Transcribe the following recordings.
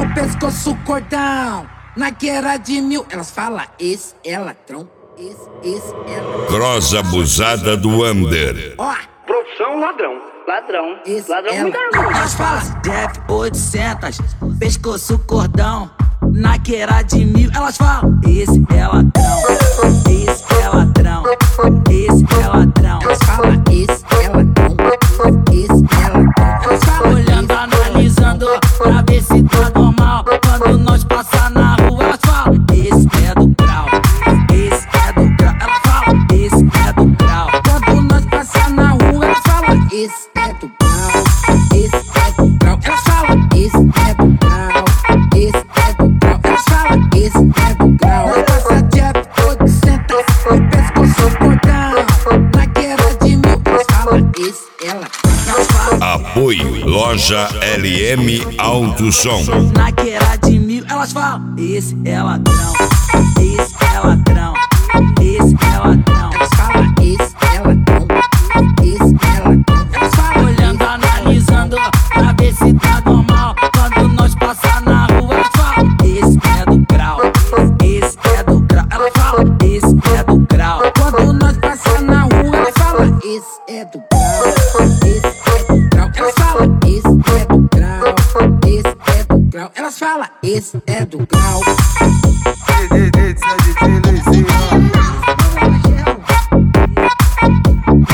pescoço cordão. Na guerra de mil, elas falam, esse é ladrão. Esse é ladrão. Cross abusada do Under. Ó, Profissão ladrão. Ladrão. esse Ladrão é muito ladrão. orgulho. Elas falam, Jeff 800, pescoço cordão. Na guerra de mil, elas falam, esse é ladrão. Esse é ladrão. Esse é ladrão. Elas falam, esse é ladrão. Esse é ladrão. Elas falam, olhando, analisando, pra ver se tá normal. Quando nós passar na rua, elas falam, esse é do grau. Esse é do grau. Elas falam, esse é do grau. Quando nós passar na rua, elas falam, esse é do grau. Esse é do grau. Elas falam, esse é do grau. Esse é do grau. Elas falam, esse é do grau. Nós passa Jeff 800, o pescoço cordão. Na guerra de mil, elas falam, esse é ladrão. Elas falam, Apoio Loja LM Alto Som. na guerra de mil, elas falam, esse é ladrão. Esse é ladrão. Esse é ladrão. Elas falam, esse é ladrão. Esse é ladrão. Elas falam, olhando, analisando, pra ver se tá normal. Quando nós passar na rua, elas falam, esse é do grau. Esse é do grau. Elas falam, esse é do grau. Quando nós passar na rua, elas falam, esse é do grau. Esse é do grau. Elas falam, esse é do grau. Esse é do grau. Elas falam, esse é do grau.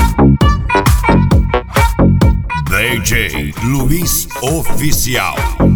DJ Luiz Oficial.